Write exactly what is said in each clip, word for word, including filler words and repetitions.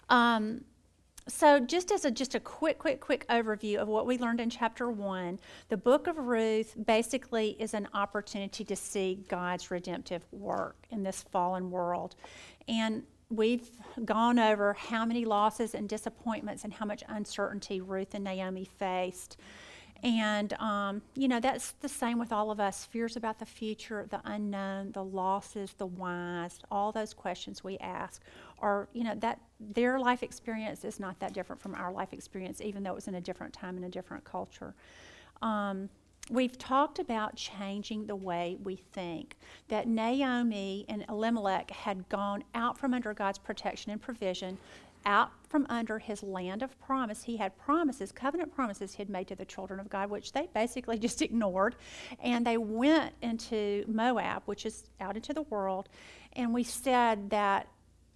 Um, so just as a just a quick, quick, quick overview of what we learned in chapter one, the book of Ruth basically is an opportunity to see God's redemptive work in this fallen world. And we've gone over how many losses and disappointments and how much uncertainty Ruth and Naomi faced. And, um, you know, that's the same with all of us. Fears about the future, the unknown, the losses, the whys, all those questions we ask are, you know, that their life experience is not that different from our life experience, even though it was in a different time and a different culture. Um, we've talked about changing the way we think, that Naomi and Elimelech had gone out from under God's protection and provision, out from under his land of promise. He had promises, covenant promises he had made to the children of God, which they basically just ignored. And they went into Moab, which is out into the world. And we said that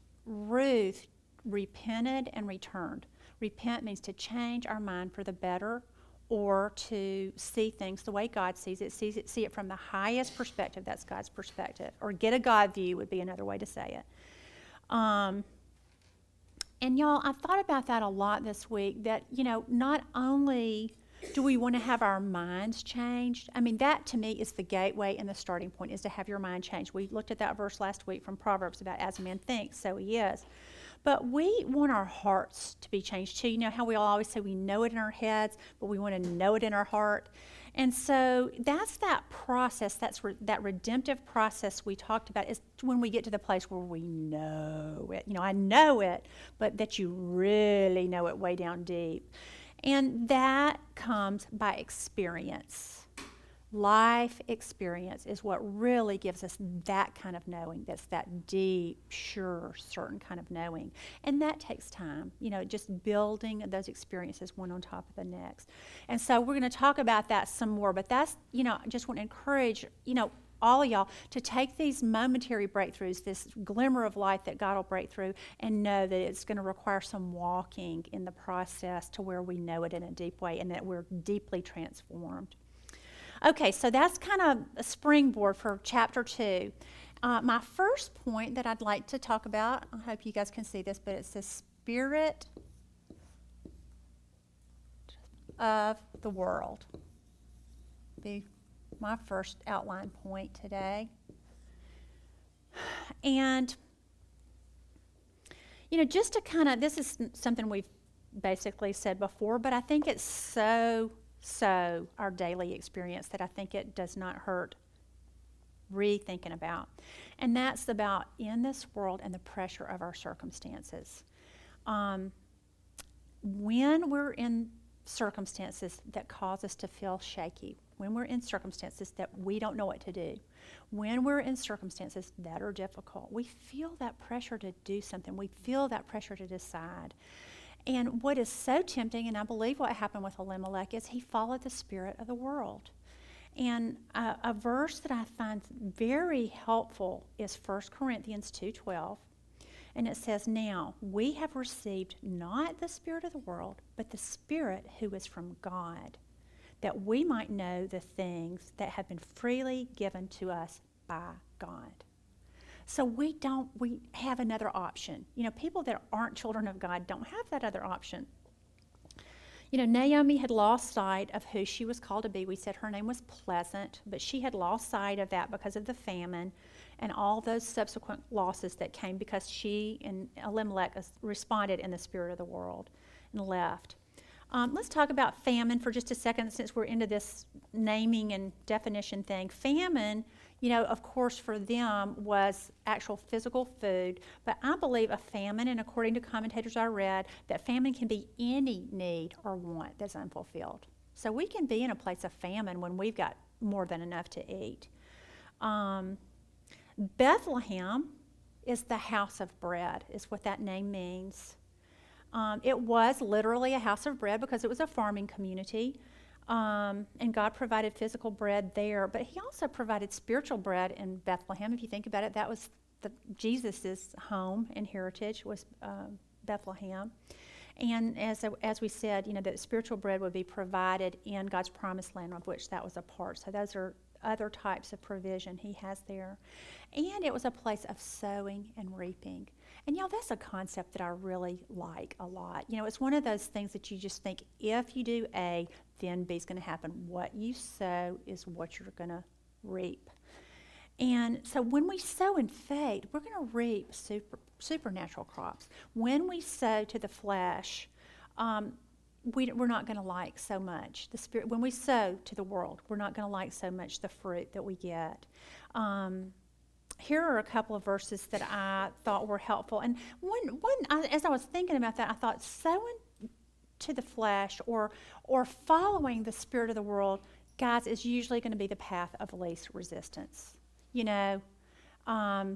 Ruth repented and returned. Repent means to change our mind for the better, or to see things the way God sees it, sees it, see it from the highest perspective. That's God's perspective. Or get a God view would be another way to say it. Um, And y'all, I've thought about that a lot this week, that, you know, not only do we want to have our minds changed, I mean, that to me is the gateway and the starting point, is to have your mind changed. We looked at that verse last week from Proverbs about as a man thinks, so he is. But we want our hearts to be changed too. You know how we all always say we know it in our heads, but we want to know it in our heart. And so that's that process, that's re- that redemptive process we talked about, is when we get to the place where we know it. You know, I know it, but that you really know it way down deep. And that comes by experience. Life experience is what really gives us that kind of knowing, that's that deep, sure, certain kind of knowing. And that takes time, you know, just building those experiences one on top of the next. And so we're going to talk about that some more, but that's, you know, I just want to encourage, you know, all of y'all to take these momentary breakthroughs, this glimmer of light that God will break through, and know that it's going to require some walking in the process to where we know it in a deep way and that we're deeply transformed. Okay, so that's kind of a springboard for chapter two. Uh, my first point that I'd like to talk about, I hope you guys can see this, but it's the spirit of the world. Be my first outline point today. And, you know, just to kind of, this is something we've basically said before, but I think it's so So our daily experience that I think it does not hurt rethinking about. And that's about in this world and the pressure of our circumstances. Um, when we're in circumstances that cause us to feel shaky, when we're in circumstances that we don't know what to do, when we're in circumstances that are difficult, we feel that pressure to do something. We feel that pressure to decide. And what is so tempting, and I believe what happened with Elimelech, is he followed the spirit of the world. And a, a verse that I find very helpful is First Corinthians two twelve. And it says, "Now we have received not the spirit of the world, but the Spirit who is from God, that we might know the things that have been freely given to us by God." So we don't, we have another option. You know, people that aren't children of God don't have that other option. You know, Naomi had lost sight of who she was called to be. We said her name was Pleasant, but she had lost sight of that because of the famine and all those subsequent losses that came because she and Elimelech responded in the spirit of the world and left. Um, let's talk about famine for just a second, since we're into this naming and definition thing. Famine, you know, of course, for them was actual physical food, but I believe a famine, and according to commentators I read, that famine can be any need or want that's unfulfilled. So we can be in a place of famine when we've got more than enough to eat. Um, Bethlehem is the house of bread, is what that name means. Um, it was literally a house of bread because it was a farming community, um, and God provided physical bread there, but he also provided spiritual bread in Bethlehem. If you think about it, that was the, Jesus' home and heritage was uh, Bethlehem. And as as we said, you know, that spiritual bread would be provided in God's promised land, of which that was a part. So those are other types of provision he has there. And it was a place of sowing and reaping. And y'all, that's a concept that I really like a lot. You know, it's one of those things that you just think, if you do A, then B is going to happen. What you sow is what you're going to reap. And so when we sow in faith, we're going to reap super, supernatural crops. When we sow to the flesh, um, we, we're not going to like so much the spirit. When we sow to the world, we're not going to like so much the fruit that we get. Um, here are a couple of verses that I thought were helpful. And one, one I, as I was thinking about that, I thought sowing to the flesh or or following the spirit of the world, guys, is usually going to be the path of least resistance. You know, um,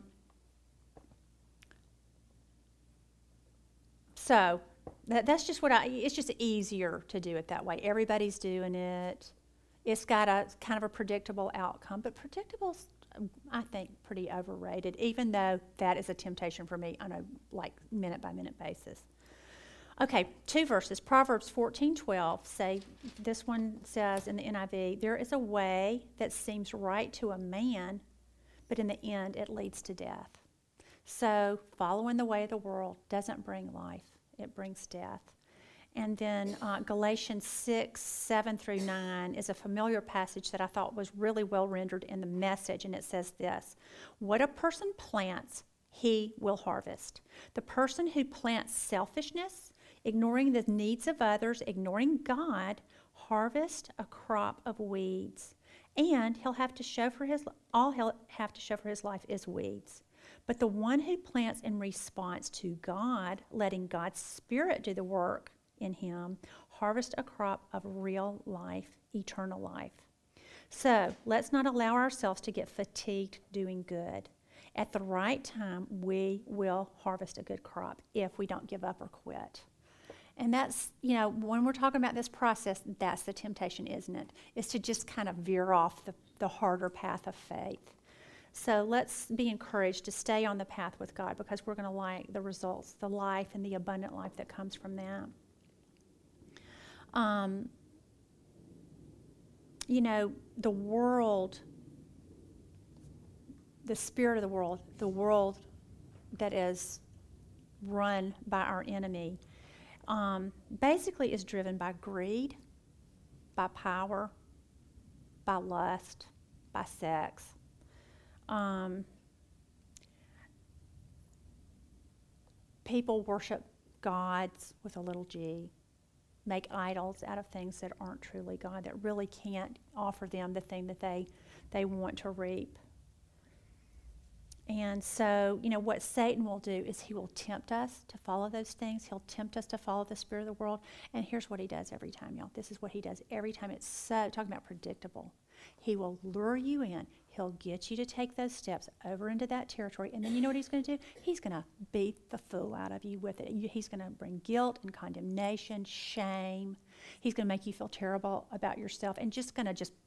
so that, that's just what I, it's just easier to do it that way. Everybody's doing it. It's got a kind of a predictable outcome, but predictable's, I think, pretty overrated, even though that is a temptation for me on a like minute by minute basis. Okay, two verses. Proverbs fourteen twelve say, this one says in the N I V, there is a way that seems right to a man, but in the end it leads to death. So following the way of the world doesn't bring life, it brings death. And then uh, Galatians six, seven through nine is a familiar passage that I thought was really well rendered in the Message, and it says this: what a person plants, he will harvest. The person who plants selfishness, ignoring the needs of others, ignoring God, harvest a crop of weeds. And he'll have to show for his all he'll have to show for his life is weeds. But the one who plants in response to God, letting God's Spirit do the work in him, harvest a crop of real life, eternal life. So let's not allow ourselves to get fatigued doing good. At the right time, we will harvest a good crop if we don't give up or quit. And that's, you know, when we're talking about this process, that's the temptation, isn't it? Is to just kind of veer off the, the harder path of faith. So let's be encouraged to stay on the path with God, because we're going to like the results, the life and the abundant life that comes from that. Um, you know, the world, the spirit of the world, the world that is run by our enemy, um, basically is driven by greed, by power, by lust, by sex. Um, people worship gods with a little g, make idols out of things that aren't truly God, that really can't offer them the thing that they, they want to reap. And so, you know, what Satan will do is he will tempt us to follow those things. He'll tempt us to follow the spirit of the world. And here's what he does every time, y'all. This is what he does every time. It's so, talking about predictable. He will lure you in. He'll get you to take those steps over into that territory. And then you know what he's going to do? He's going to beat the fool out of you with it. He's going to bring guilt and condemnation, shame. He's going to make you feel terrible about yourself and just going to just...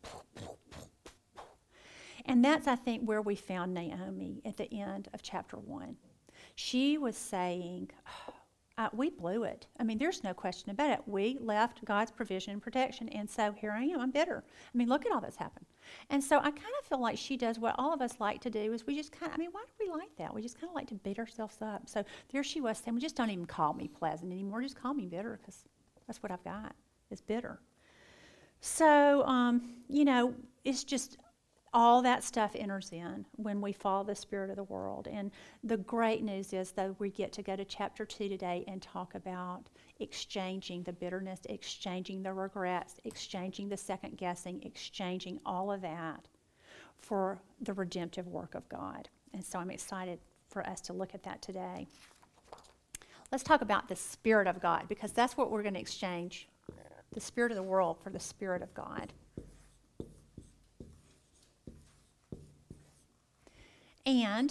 And that's, I think, where we found Naomi at the end of chapter one. She was saying, oh, uh, we blew it. I mean, there's no question about it. We left God's provision and protection, and so here I am. I'm bitter. I mean, look at all that's happened. And so I kind of feel like she does what all of us like to do, is we just kind of, I mean, why do we like that? We just kind of like to beat ourselves up. So there she was saying, well, just don't even call me pleasant anymore. Just call me bitter, because that's what I've got, is bitter. So, um, you know, it's just... all that stuff enters in when we follow the spirit of the world. And the great news is, though, we get to go to chapter two today and talk about exchanging the bitterness, exchanging the regrets, exchanging the second guessing, exchanging all of that for the redemptive work of God. And so I'm excited for us to look at that today. Let's talk about the Spirit of God, because that's what we're going to exchange, the spirit of the world for the Spirit of God. And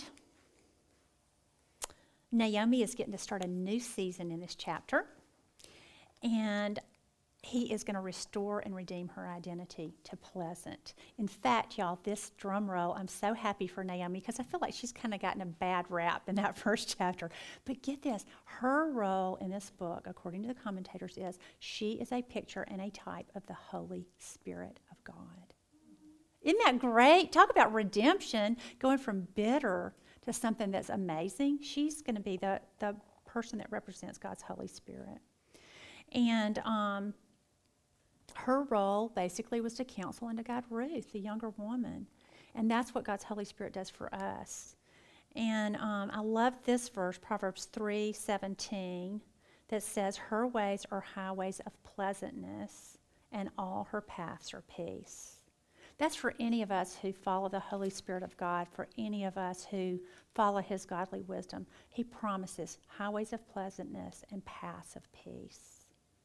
Naomi is getting to start a new season in this chapter. And he is going to restore and redeem her identity to pleasant. In fact, y'all, this drum roll, I'm so happy for Naomi, because I feel like she's kind of gotten a bad rap in that first chapter. But get this, her role in this book, according to the commentators, is she is a picture and a type of the Holy Spirit of God. Isn't that great? Talk about redemption, going from bitter to something that's amazing, she's going to be the, the person that represents God's Holy Spirit. And um, her role basically was to counsel and to guide Ruth, the younger woman. And that's what God's Holy Spirit does for us. And um, I love this verse, Proverbs three seventeen, that says, her ways are highways of pleasantness, and all her paths are peace. That's for any of us who follow the Holy Spirit of God, for any of us who follow his godly wisdom. He promises highways of pleasantness and paths of peace.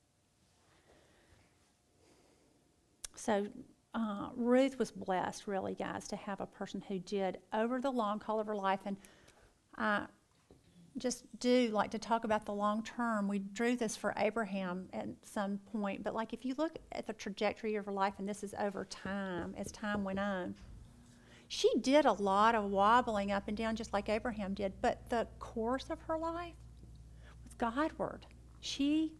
So uh, Ruth was blessed, really, guys, to have a person who did, over the long haul of her life, and I just do like to talk about the long term. We drew this for Abraham at some point, but like if you look at the trajectory of her life, and this is over time, as time went on, she did a lot of wobbling up and down just like Abraham did, but the course of her life was Godward. She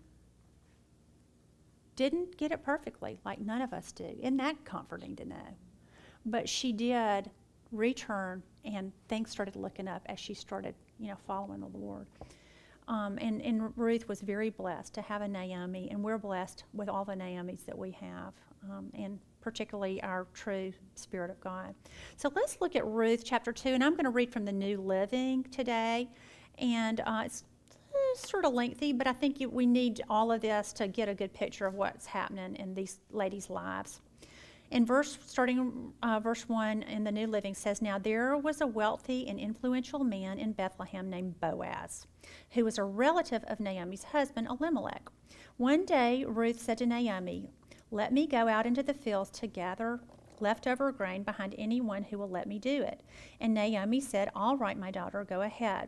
didn't get it perfectly, like none of us do. Isn't that comforting to know? But she did return, and things started looking up as she started, you know, following the Lord. Um, and, and Ruth was very blessed to have a Naomi, and we're blessed with all the Naomis that we have, um, and particularly our true Spirit of God. So let's look at Ruth chapter two, and I'm going to read from the New Living today. And uh, it's sort of lengthy, but I think you, we need all of this to get a good picture of what's happening in these ladies' lives. In verse, starting uh, verse one in the New Living says, now there was a wealthy and influential man in Bethlehem named Boaz, who was a relative of Naomi's husband Elimelech. One day Ruth said to Naomi, let me go out into the fields to gather leftover grain behind anyone who will let me do it. And Naomi said, all right, my daughter, go ahead.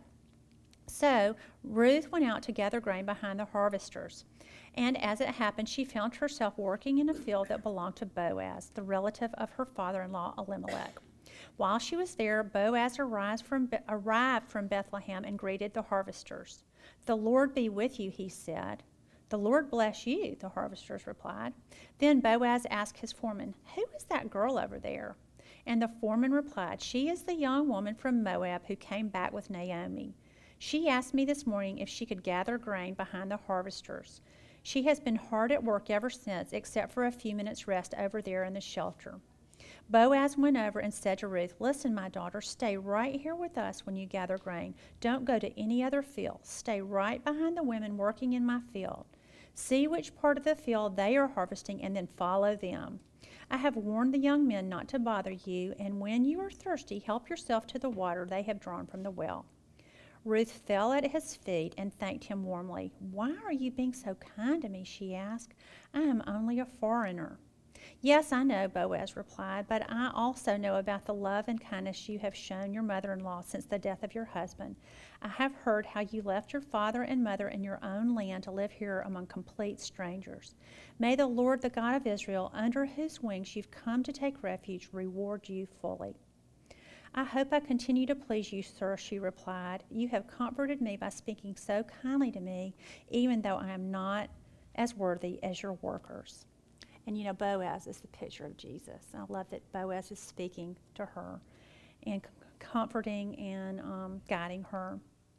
So Ruth went out to gather grain behind the harvesters. And as it happened, she found herself working in a field that belonged to Boaz, the relative of her father-in-law Elimelech. While she was there, Boaz arrived from, arrived from Bethlehem and greeted the harvesters. The Lord be with you, he said. The Lord bless you, the harvesters replied. Then Boaz asked his foreman, who is that girl over there? And the foreman replied, she is the young woman from Moab who came back with Naomi. She asked me this morning if she could gather grain behind the harvesters. She has been hard at work ever since, except for a few minutes' rest over there in the shelter. Boaz went over and said to Ruth, listen, my daughter, stay right here with us when you gather grain. Don't go to any other field. Stay right behind the women working in my field. See which part of the field they are harvesting and then follow them. I have warned the young men not to bother you, and when you are thirsty, help yourself to the water they have drawn from the well. Ruth fell at his feet and thanked him warmly. Why are you being so kind to me? She asked. I am only a foreigner. Yes, I know, Boaz replied, but I also know about the love and kindness you have shown your mother-in-law since the death of your husband. I have heard how you left your father and mother in your own land to live here among complete strangers. May the Lord, the God of Israel, under whose wings you've come to take refuge, reward you fully. I hope I continue to please you, sir, she replied. You have comforted me by speaking so kindly to me, even though I am not as worthy as your workers. And you know, Boaz is the picture of Jesus. I love that Boaz is speaking to her and c- comforting and um, guiding her.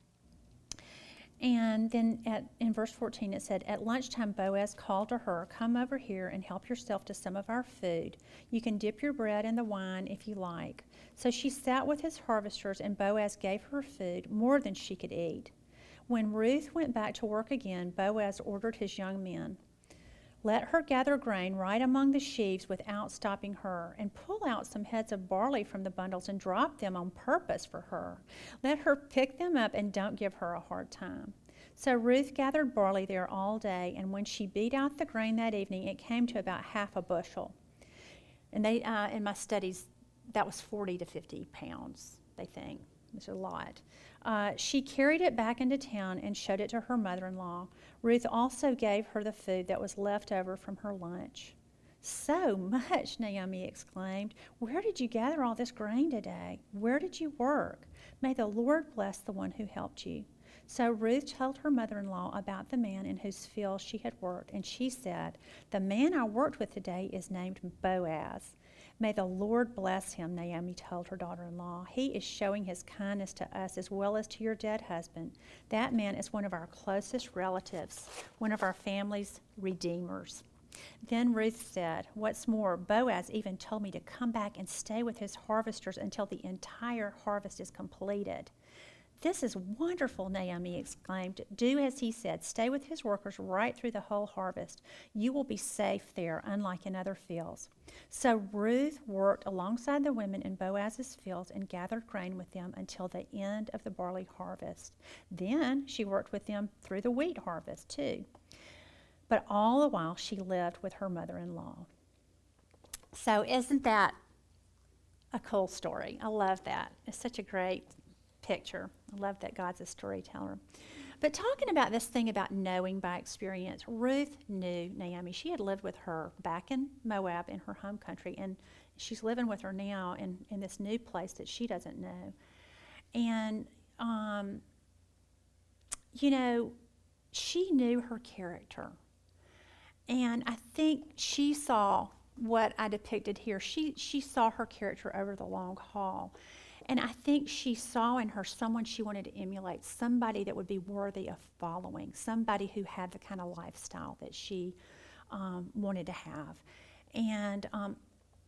And then at, in verse fourteen it said, at lunchtime Boaz called to her, come over here and help yourself to some of our food. You can dip your bread in the wine if you like. So she sat with his harvesters, and Boaz gave her food, more than she could eat. When Ruth went back to work again, Boaz ordered his young men, let her gather grain right among the sheaves without stopping her, and pull out some heads of barley from the bundles and drop them on purpose for her. Let her pick them up and don't give her a hard time. So Ruth gathered barley there all day, and when she beat out the grain that evening, it came to about half a bushel. And they, uh, in my studies, that was forty to fifty pounds, they think. It's a lot. Uh, she carried it back into town and showed it to her mother-in-law. Ruth also gave her the food that was left over from her lunch. So much, Naomi exclaimed. Where did you gather all this grain today? Where did you work? May the Lord bless the one who helped you. So Ruth told her mother-in-law about the man in whose field she had worked, and she said, the man I worked with today is named Boaz. May the Lord bless him, Naomi told her daughter-in-law. He is showing his kindness to us as well as to your dead husband. That man is one of our closest relatives, one of our family's redeemers. Then Ruth said, what's more, Boaz even told me to come back and stay with his harvesters until the entire harvest is completed. This is wonderful, Naomi exclaimed. Do as he said. Stay with his workers right through the whole harvest. You will be safe there, unlike in other fields. So Ruth worked alongside the women in Boaz's fields and gathered grain with them until the end of the barley harvest. Then she worked with them through the wheat harvest, too. But all the while, she lived with her mother-in-law. So isn't that a cool story? I love that. It's such a great picture. I love that God's a storyteller. But talking about this thing about knowing by experience, Ruth knew Naomi. She had lived with her back in Moab in her home country, and she's living with her now in, in this new place that she doesn't know. And, um, you know, she knew her character. And I think she saw what I depicted here. She, she saw her character over the long haul. And I think she saw in her someone she wanted to emulate, somebody that would be worthy of following, somebody who had the kind of lifestyle that she um, wanted to have. And um,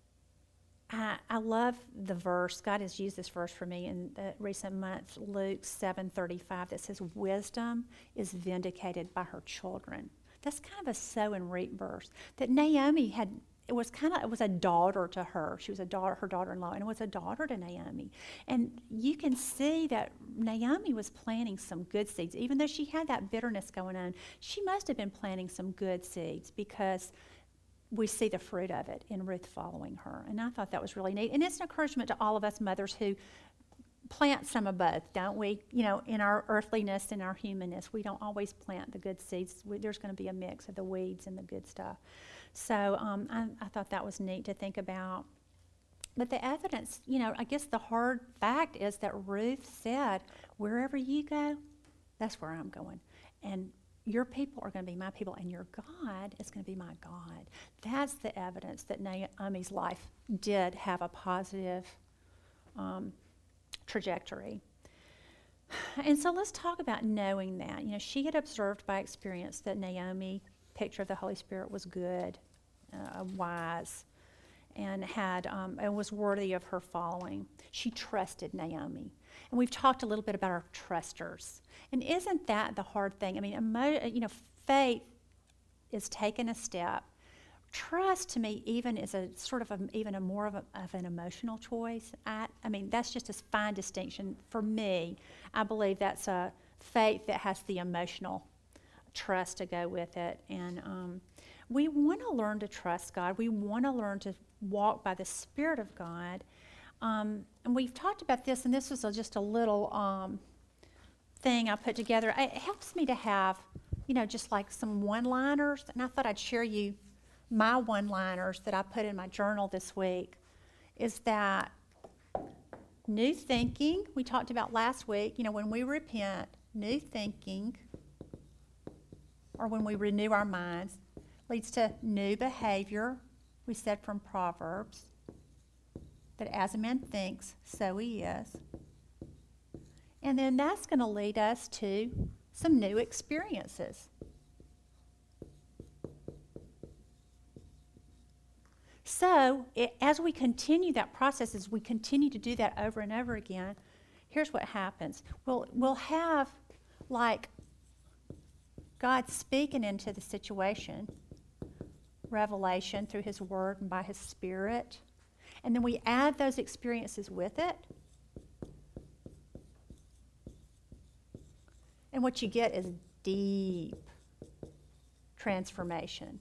I, I love the verse. God has used this verse for me in the recent months, Luke seven thirty-five, that says, wisdom is vindicated by her children. That's kind of a sow and reap verse that Naomi had. It was kind of, it was a daughter to her. She was a daughter, her daughter-in-law, and it was a daughter to Naomi. And you can see that Naomi was planting some good seeds. Even though she had that bitterness going on, she must have been planting some good seeds because we see the fruit of it in Ruth following her. And I thought that was really neat. And it's an encouragement to all of us mothers who plant some of both, don't we? You know, in our earthliness and our humanness, we don't always plant the good seeds. We, there's going to be a mix of the weeds and the good stuff. So um, I, I thought that was neat to think about. But the evidence, you know, I guess the hard fact is that Ruth said, wherever you go, that's where I'm going. And your people are going to be my people, and your God is going to be my God. That's the evidence that Naomi's life did have a positive um, trajectory. And so let's talk about knowing that. You know, she had observed by experience that Naomi picture of the Holy Spirit was good, uh, wise, and had um, and was worthy of her following. She trusted Naomi, and we've talked a little bit about our trusters. And isn't that the hard thing? I mean, emo- you know, faith is taking a step. Trust to me even is a sort of a, even a more of, a, of an emotional choice. I, I mean, that's just a fine distinction for me. I believe that's a faith that has the emotional trust to go with it. And um, we want to learn to trust God. We want to learn to walk by the Spirit of God. Um, and we've talked about this, and this was a, just a little um, thing I put together. It helps me to have, you know, just like some one-liners. And I thought I'd share you my one-liners that I put in my journal this week. Is that new thinking, we talked about last week, you know, when we repent, new thinking, or when we renew our minds, leads to new behavior. We said from Proverbs that as a man thinks, so he is. And then that's going to lead us to some new experiences. So it, as we continue that process, as we continue to do that over and over again, here's what happens. We'll, we'll have like God speaking into the situation, revelation through his word and by his Spirit. And then we add those experiences with it. And what you get is deep transformation.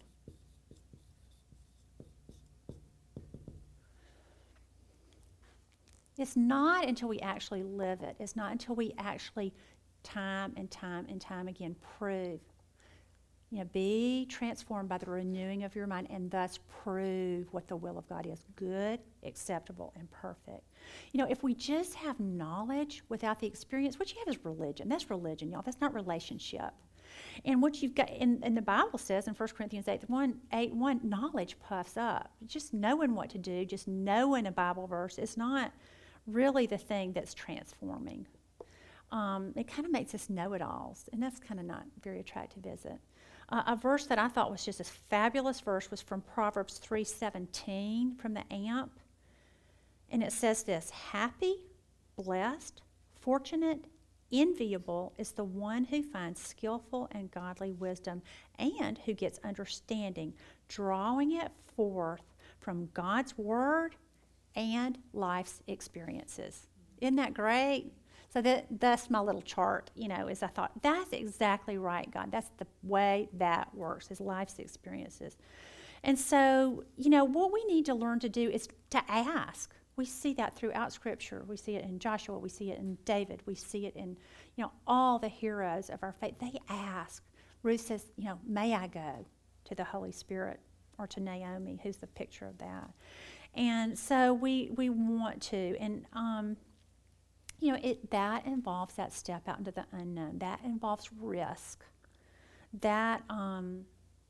It's not until we actually live it. It's not until we actually time and time and time again prove. You know, be transformed by the renewing of your mind and thus prove what the will of God is, good, acceptable, and perfect. You know, if we just have knowledge without the experience, what you have is religion. That's religion, y'all. That's not relationship. And what you've got, and, and the Bible says in First Corinthians eight one, eight one, knowledge puffs up. Just knowing what to do, just knowing a Bible verse is not really the thing that's transforming. Um, it kind of makes us know-it-alls, and that's kind of not very attractive, is it? Uh, a verse that I thought was just a fabulous verse was from Proverbs three seventeen from the A M P. And it says this: happy, blessed, fortunate, enviable is the one who finds skillful and godly wisdom and who gets understanding, drawing it forth from God's word and life's experiences. Isn't that great? So that, that's my little chart, you know, is I thought, that's exactly right, God. That's the way that works, is life's experiences. And so, you know, what we need to learn to do is to ask. We see that throughout Scripture. We see it in Joshua. We see it in David. We see it in, you know, all the heroes of our faith. They ask. Ruth says, you know, may I go to the Holy Spirit, or to Naomi, who's the picture of that. And so we we want to. And, um, you know, it that involves that step out into the unknown. That involves risk. That um,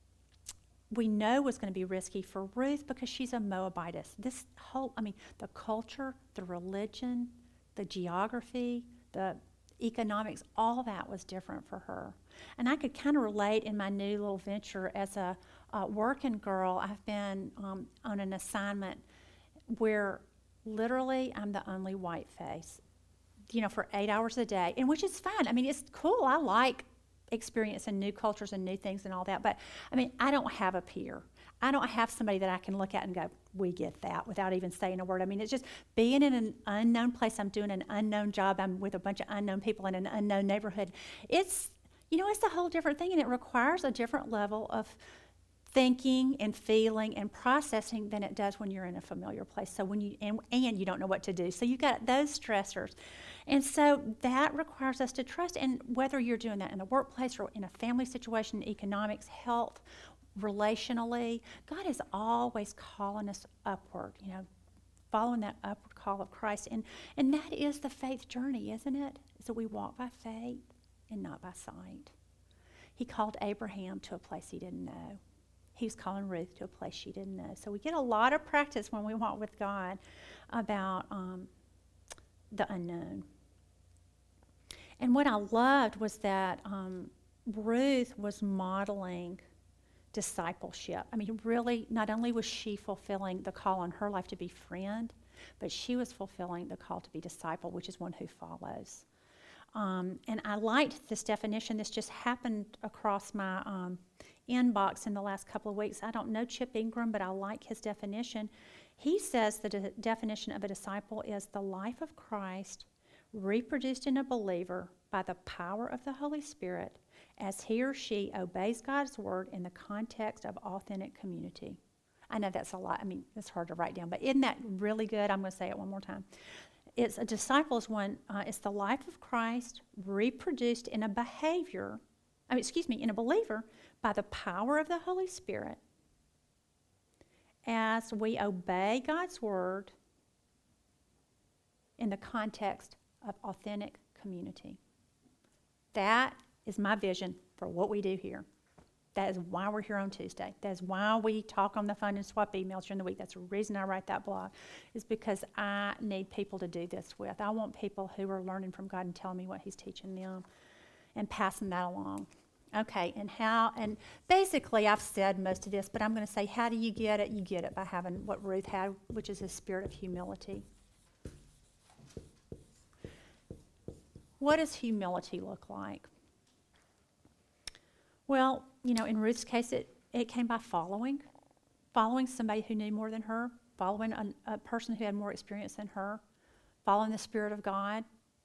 we know was going to be risky for Ruth because she's a Moabitess. This whole, I mean, the culture, the religion, the geography, the economics, all that was different for her. And I could kind of relate in my new little venture as a uh, working girl. I've been um, on an assignment where literally I'm the only white face, you know, for eight hours a day, and which is fine. I mean, it's cool. I like experiencing new cultures and new things and all that. But, I mean, I don't have a peer. I don't have somebody that I can look at and go, we get that, without even saying a word. I mean, it's just being in an unknown place. I'm doing an unknown job. I'm with a bunch of unknown people in an unknown neighborhood. It's, you know, it's a whole different thing, and it requires a different level of thinking and feeling and processing than it does when you're in a familiar place. So when you, and, and you don't know what to do. So you've got those stressors. And so that requires us to trust. And whether you're doing that in the workplace or in a family situation, economics, health, relationally, God is always calling us upward, you know, following that upward call of Christ. And, and that is the faith journey, isn't it? Is that we walk by faith and not by sight. He called Abraham to a place he didn't know. He was calling Ruth to a place she didn't know. So we get a lot of practice when we walk with God about um, the unknown. And what I loved was that um, Ruth was modeling discipleship. I mean, really, not only was she fulfilling the call on her life to be friend, but she was fulfilling the call to be disciple, which is one who follows. Um, and I liked this definition. This just happened across my um, inbox in the last couple of weeks. I don't know Chip Ingram, but I like his definition. He says the de- definition of a disciple is the life of Christ reproduced in a believer by the power of the Holy Spirit as he or she obeys God's word in the context of authentic community. I know that's a lot. I mean, it's hard to write down, but isn't that really good? I'm going to say it one more time. It's a disciple is one, uh, it's the life of Christ reproduced in a behavior, I mean, excuse me, in a believer by the power of the Holy Spirit as we obey God's word in the context of authentic community. That is my vision for what we do here. That is why we're here on Tuesday. That is why we talk on the phone and swap emails during the week. That's the reason I write that blog, is because I need people to do this with. I want people who are learning from God and telling me what he's teaching them and passing that along. Okay, and how, and basically I've said most of this, but I'm going to say, how do you get it? You get it by having what Ruth had, which is a spirit of humility. What does humility look like? Well, you know, in Ruth's case, it, it came by following, following somebody who knew more than her, following a, a person who had more experience than her, following the Spirit of God.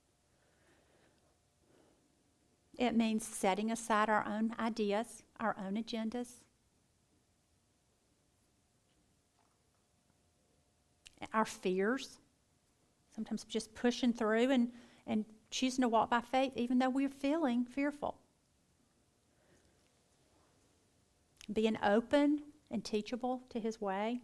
It means setting aside our own ideas, our own agendas, our fears, sometimes just pushing through and, and choosing to walk by faith even though we're feeling fearful. Being open and teachable to his way.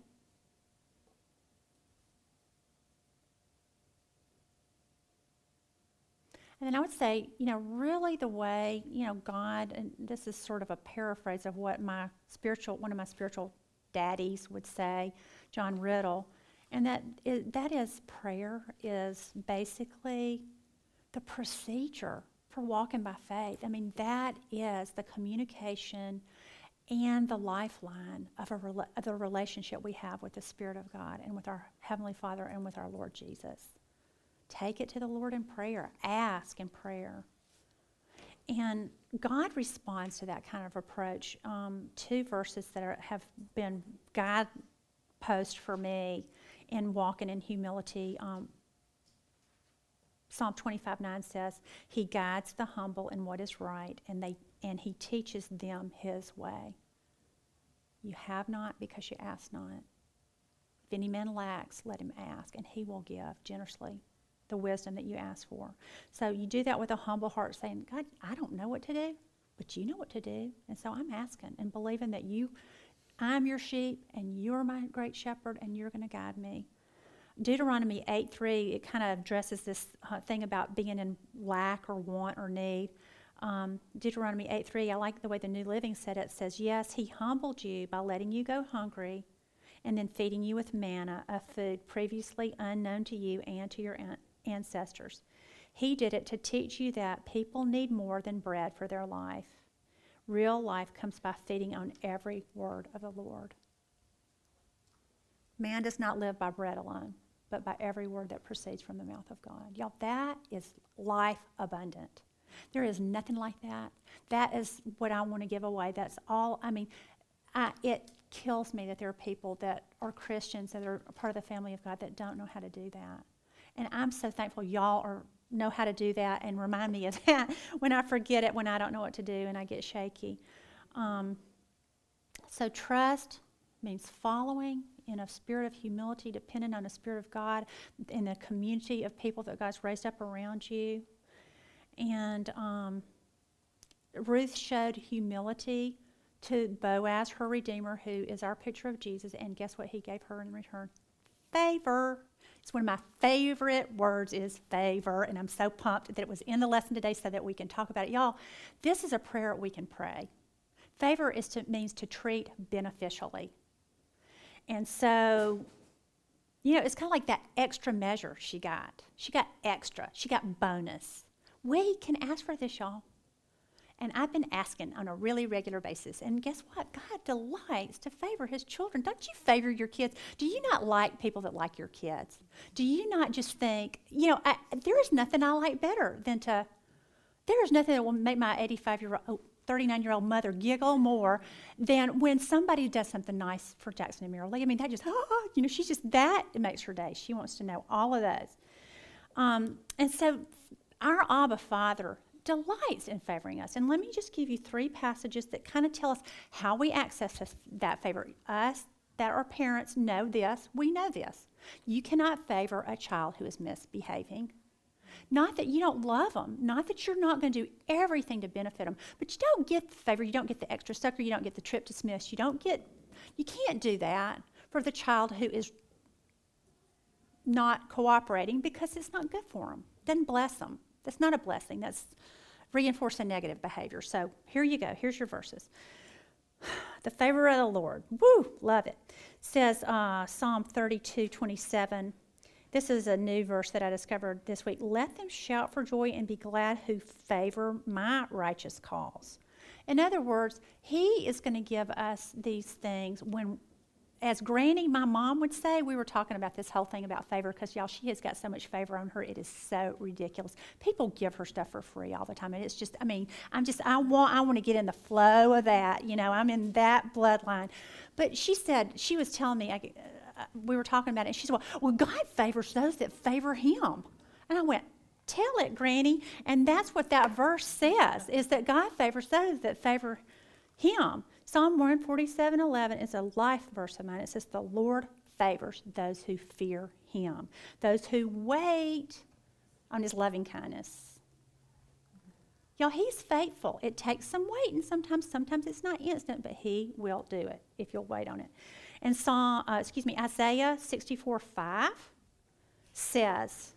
And then I would say, you know, really the way, you know, God, and this is sort of a paraphrase of what my spiritual, one of my spiritual daddies would say, John Riddle, and that is, that is prayer is basically the procedure for walking by faith. I mean, that is the communication and the lifeline of, a rela- of the relationship we have with the Spirit of God and with our Heavenly Father and with our Lord Jesus. Take it to the Lord in prayer. Ask in prayer. And God responds to that kind of approach. Um, two verses that are, have been guideposts for me in walking in humility. Um, Psalm twenty-five nine says, He guides the humble in what is right, and they and He teaches them His way. You have not because you ask not. If any man lacks, let him ask, and He will give generously the wisdom that you ask for. So you do that with a humble heart, saying, God, I don't know what to do, but you know what to do. And so I'm asking and believing that you, I'm your sheep, and you're my great shepherd, and you're going to guide me. Deuteronomy eight three, it kind of addresses this uh, thing about being in lack or want or need. Um, Deuteronomy eight three, I like the way the New Living said it. It says, yes, He humbled you by letting you go hungry and then feeding you with manna, a food previously unknown to you and to your an- ancestors. He did it to teach you that people need more than bread for their life. Real life comes by feeding on every word of the Lord. Man does not live by bread alone, but by every word that proceeds from the mouth of God. Y'all, that is life abundant. There is nothing like that. That is what I want to give away. That's all. I mean, I, it kills me that there are people that are Christians that are a part of the family of God that don't know how to do that. And I'm so thankful y'all are know how to do that and remind me of that when I forget it, when I don't know what to do and I get shaky. Um, so trust means following in a spirit of humility, dependent on the Spirit of God, in the community of people that God's raised up around you. And um, Ruth showed humility to Boaz, her Redeemer, who is our picture of Jesus. And guess what he gave her in return? Favor. It's one of my favorite words is favor. And I'm so pumped that it was in the lesson today so that we can talk about it. Y'all, this is a prayer we can pray. Favor is to, means to treat beneficially. And so, you know, it's kind of like that extra measure she got. She got extra. She got bonus. We can ask for this, y'all. And I've been asking on a really regular basis. And guess what? God delights to favor His children. Don't you favor your kids? Do you not like people that like your kids? Do you not just think, you know, I, there is nothing I like better than to, there is nothing that will make my eighty-five-year-old, thirty-nine-year-old mother giggle more than when somebody does something nice for Jackson and Mary Lee. I mean, that just, oh, you know, she's just, that it makes her day. She wants to know all of those. Um, and so our Abba Father delights in favoring us. And let me just give you three passages that kind of tell us how we access this, that favor. Us that are parents know this. We know this. You cannot favor a child who is misbehaving. Not that you don't love them, not that you're not going to do everything to benefit them, but you don't get the favor, you don't get the extra sucker, you don't get the trip to Smith's, you don't get, you can't do that for the child who is not cooperating because it's not good for them. Doesn't bless them. That's not a blessing. That's reinforcing negative behavior. So here you go. Here's your verses. The favor of the Lord. Woo, love it. Says uh, Psalm thirty-two twenty-seven. This is a new verse that I discovered this week. Let them shout for joy and be glad who favor my righteous cause. In other words, He is going to give us these things when, as Granny, my mom would say, we were talking about this whole thing about favor because, y'all, she has got so much favor on her. It is so ridiculous. People give her stuff for free all the time. And it's just, I mean, I'm just, I want, I want to get in the flow of that. You know, I'm in that bloodline. But she said, she was telling me, I, uh, we were talking about it, and she said, well, well, God favors those that favor Him. And I went, tell it, Granny. And that's what that verse says, is that God favors those that favor Him. Psalm one forty-seven eleven is a life verse of mine. It says, the Lord favors those who fear Him, those who wait on His loving kindness. Y'all, He's faithful. It takes some waiting. Sometimes, sometimes it's not instant, but He will do it if you'll wait on it. And Psalm, uh, excuse me, Isaiah sixty-four five says,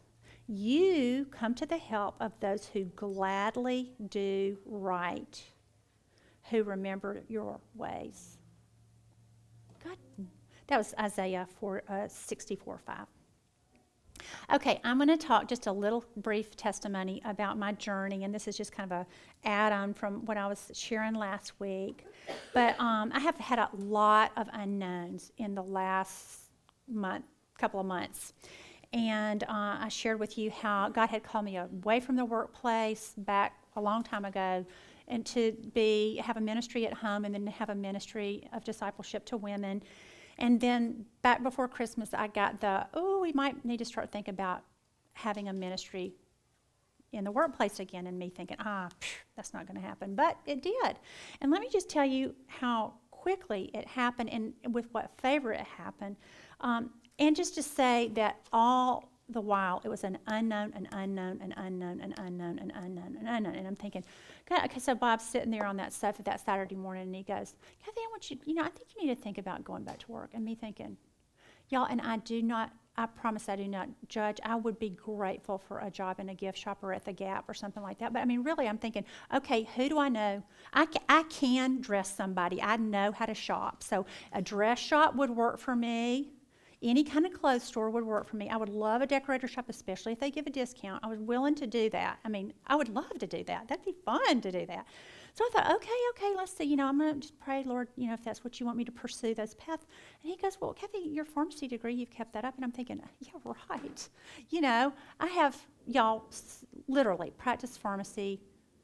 You come to the help of those who gladly do right, who remember your ways. God, that was Isaiah four, uh, sixty-four five. Okay, I'm going to talk just a little brief testimony about my journey, and this is just kind of a add-on from what I was sharing last week. But um, I have had a lot of unknowns in the last month, couple of months. And uh, I shared with you how God had called me away from the workplace back a long time ago, and to be have a ministry at home, and then to have a ministry of discipleship to women. And then back before Christmas, I got the, oh, we might need to start thinking about having a ministry in the workplace again, and me thinking, ah, phew, that's not going to happen. But it did. And let me just tell you how quickly it happened and with what favor it happened. Um, and just to say that all the while, it was an unknown, an unknown, an unknown, an unknown, an unknown, an unknown. And I'm thinking, God, okay, so Bob's sitting there on that sofa that Saturday morning, and he goes, Kathy, I want you, you know, I think you need to think about going back to work. And me thinking, y'all, and I do not, I promise I do not judge. I would be grateful for a job in a gift shop or at the Gap or something like that. But I mean, really, I'm thinking, okay, who do I know? I can, I can dress somebody. I know how to shop. So a dress shop would work for me. Any kind of clothes store would work for me. I would love a decorator shop, especially if they give a discount. I was willing to do that. I mean, I would love to do that. That'd be fun to do that. So I thought, okay, okay, let's see. You know, I'm going to just pray, Lord, you know, if that's what you want me to pursue, those paths. And he goes, well, Kathy, your pharmacy degree, you've kept that up. And I'm thinking, yeah, right. You know, I have, y'all, s- literally practiced pharmacy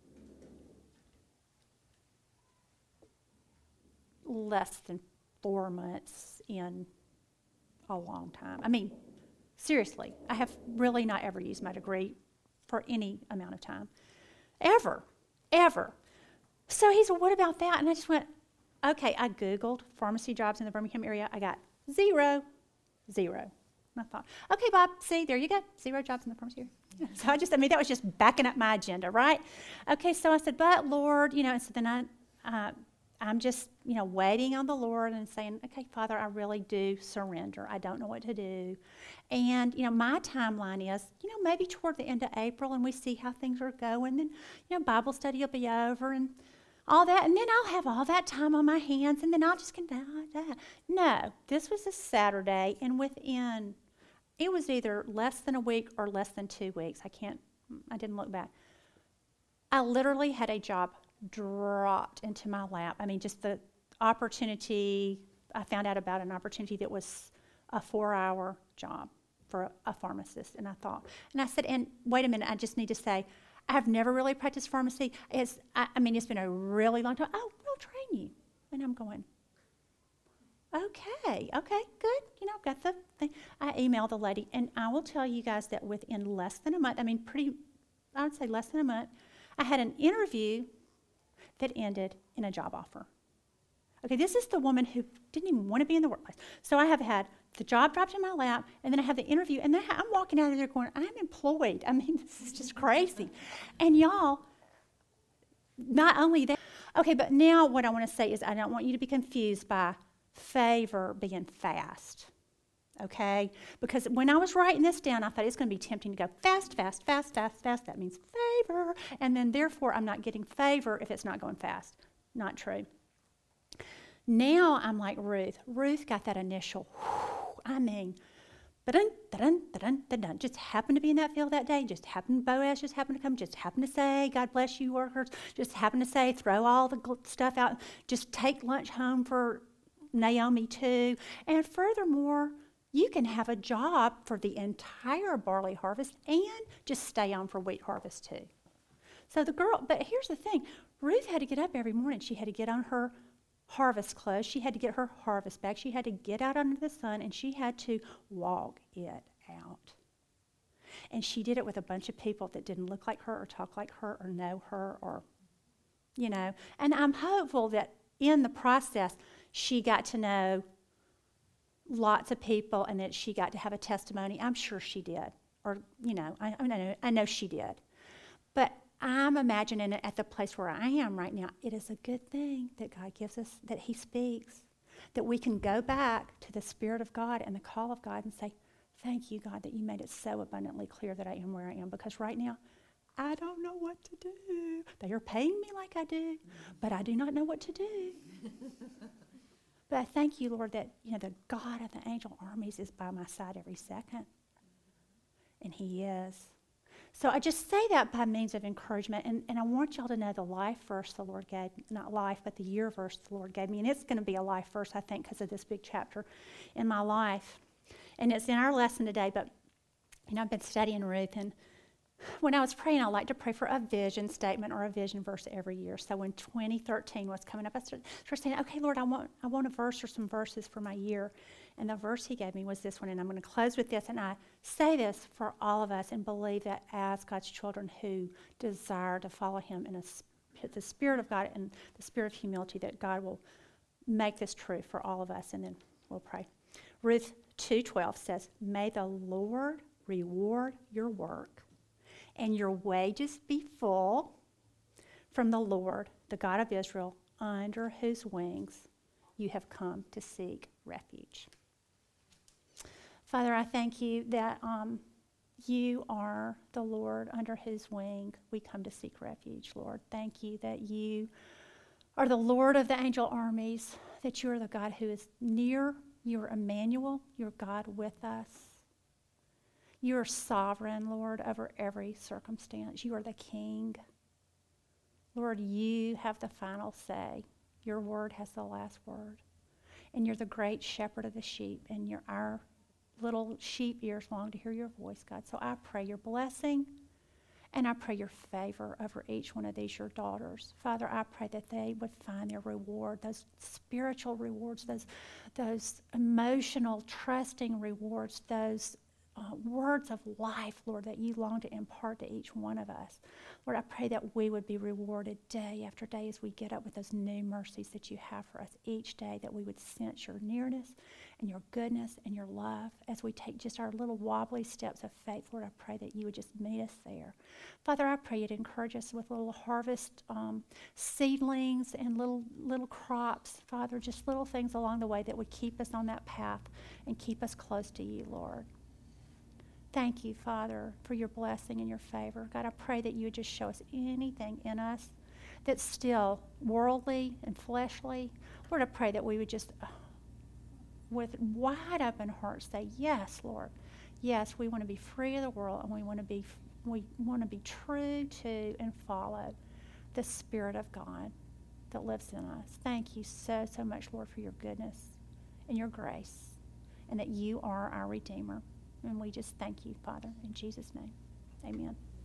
less than four months in a long time. I mean, seriously, I have really not ever used my degree for any amount of time. Ever. Ever. So he said, what about that? And I just went, okay, I Googled pharmacy jobs in the Birmingham area. I got zero. Zero. And I thought, okay, Bob, see, there you go. Zero jobs in the pharmacy area. So I just, I mean, that was just backing up my agenda, right? Okay, so I said, but Lord, you know, and so then I, uh, I'm just, you know, waiting on the Lord and saying, okay, Father, I really do surrender. I don't know what to do. And, you know, my timeline is, you know, maybe toward the end of April, and we see how things are going. And, you know, Bible study will be over and all that. And then I'll have all that time on my hands, and then I'll just get that. No, this was a Saturday, and within, it was either less than a week or less than two weeks. I can't, I didn't look back. I literally had a job dropped into my lap. I mean, just the opportunity, I found out about an opportunity that was a four-hour job for a, a pharmacist. And I thought, and I said, and wait a minute, I just need to say, I have never really practiced pharmacy. It's, I, I mean, it's been a really long time. Oh, we'll train you. And I'm going, okay, okay, good. You know, got the thing. I emailed the lady, and I will tell you guys that within less than a month, I mean, pretty, I would say less than a month, I had an interview that ended in a job offer. Okay, this is the woman who didn't even want to be in the workplace. So I have had the job dropped in my lap, and then I have the interview, and then I'm walking out of there going, I'm employed. I mean, this is just crazy. And y'all, not only that, okay, but now what I want to say is I don't want you to be confused by favor being fast. Okay? Because when I was writing this down, I thought it's going to be tempting to go fast, fast, fast, fast, fast. That means favor. And then therefore, I'm not getting favor if it's not going fast. Not true. Now I'm like Ruth. Ruth got that initial, whew, I mean, da-dun, da-dun, da-dun, da-dun. Just happened to be in that field that day. Just happened, Boaz just happened to come. Just happened to say, God bless you, workers. Just happened to say, throw all the stuff out. Just take lunch home for Naomi too. And furthermore, you can have a job for the entire barley harvest and just stay on for wheat harvest too. So the girl, but here's the thing. Ruth had to get up every morning. She had to get on her harvest clothes. She had to get her harvest bag. She had to get out under the sun, and she had to walk it out. And she did it with a bunch of people that didn't look like her or talk like her or know her or, you know. And I'm hopeful that in the process, she got to know lots of people and that she got to have a testimony. I'm sure she did. Or, you know, I, I know I know she did. But I'm imagining it at the place where I am right now. It is a good thing that God gives us, that He speaks, that we can go back to the Spirit of God and the call of God and say, Thank you, God, that you made it so abundantly clear that I am where I am, because right now, I don't know what to do. They are paying me like I do, but I do not know what to do. But I thank you, Lord, that, you know, the God of the angel armies is by my side every second. And he is. So I just say that by means of encouragement. And, and I want y'all to know the life verse the Lord gave, not life, but the year verse the Lord gave me. And it's going to be a life verse, I think, because of this big chapter in my life. And it's in our lesson today, but, you know, I've been studying Ruth, and when I was praying, I like to pray for a vision statement or a vision verse every year. So when twenty thirteen was coming up, I started, started saying, okay, Lord, I want I want a verse or some verses for my year. And the verse he gave me was this one, and I'm going to close with this. And I say this for all of us and believe that as God's children who desire to follow him in a, the Spirit of God and the spirit of humility, that God will make this true for all of us. And then we'll pray. Ruth two twelve says, may the Lord reward your work and your wages be full from the Lord, the God of Israel, under whose wings you have come to seek refuge. Father, I thank you that um, you are the Lord under whose wing we come to seek refuge, Lord. Thank you that you are the Lord of the angel armies, that you are the God who is near. You are Emmanuel. You're God with us. You are sovereign, Lord, over every circumstance. You are the King. Lord, you have the final say. Your word has the last word. And you're the great shepherd of the sheep, and you're our little sheep ears long to hear your voice, God. So I pray your blessing, and I pray your favor over each one of these, your daughters. Father, I pray that they would find their reward, those spiritual rewards, those, those emotional, trusting rewards, those Uh, words of life, Lord, that you long to impart to each one of us. Lord, I pray that we would be rewarded day after day as we get up with those new mercies that you have for us each day, that we would sense your nearness and your goodness and your love as we take just our little wobbly steps of faith. Lord, I pray that you would just meet us there. Father, I pray you'd encourage us with little harvest um, seedlings and little little crops, Father, just little things along the way that would keep us on that path and keep us close to you, Lord. Thank you, Father, for your blessing and your favor. God, I pray that you would just show us anything in us that's still worldly and fleshly. Lord, I pray that we would just, uh, with wide open hearts, say, yes, Lord. Yes, we want to be free of the world, and we want to be we want to be true to and follow the Spirit of God that lives in us. Thank you so, so much, Lord, for your goodness and your grace, and that you are our Redeemer. And we just thank you, Father, in Jesus' name. Amen.